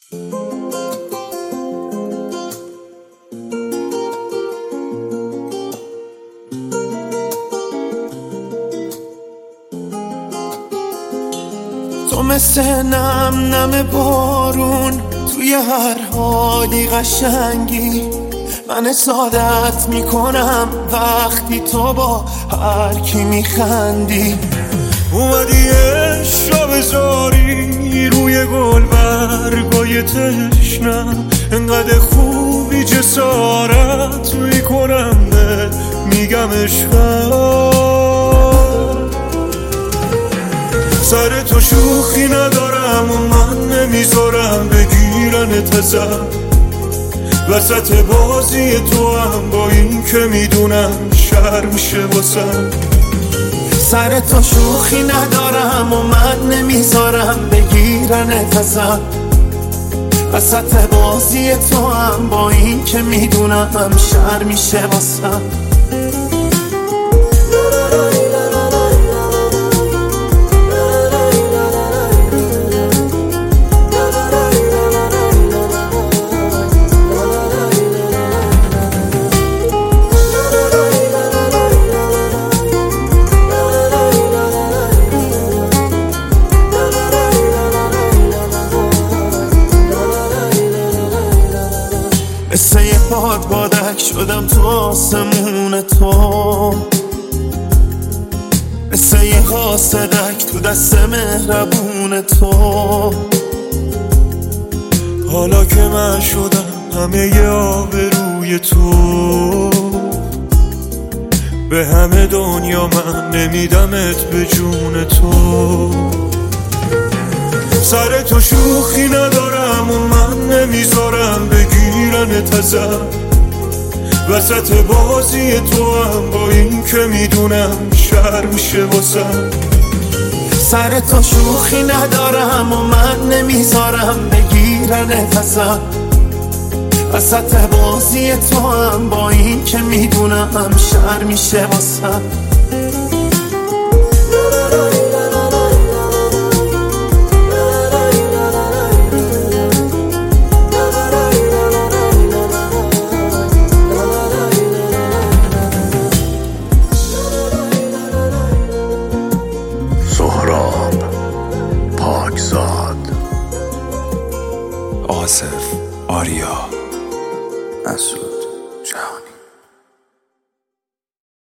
تو مثل نم بارون توی هر حالی قشنگی، من حسادت میکنم وقتی تو با هر کی میخندی. اومدی عشق را بذاری روی گل برگای تشنم، انقدر خوبی جسارت میکنم میگم عشقم. سر تو شوخی ندارم و من نمیذارم بگیرنت ازم، وسط بازی تو هم با این که میدونم شر میشه واسم. سر تو شوخی ندارم و من نمیذارم بگیرنت ازم، وسط بازی تو هم با این که میدونم شر میشه واسم. مثل یه بادک شدم تو آسمون تو، مثل یه قاصدک تو دست مهربون تو. حالا که من شدم همه ی آبروی تو، به همه دنیا من نمیدمت به جون تو. سر تو شوخی ندارم و من نمیذارم بگیرنت ازم، وسط بازی تو هم با این که میدونم شر میشه واسم. سر تو شوخی ندارم و من نمیذارم بگیرنت ازم، وسط بازی تو هم با این که میدونم شر میشه واسم.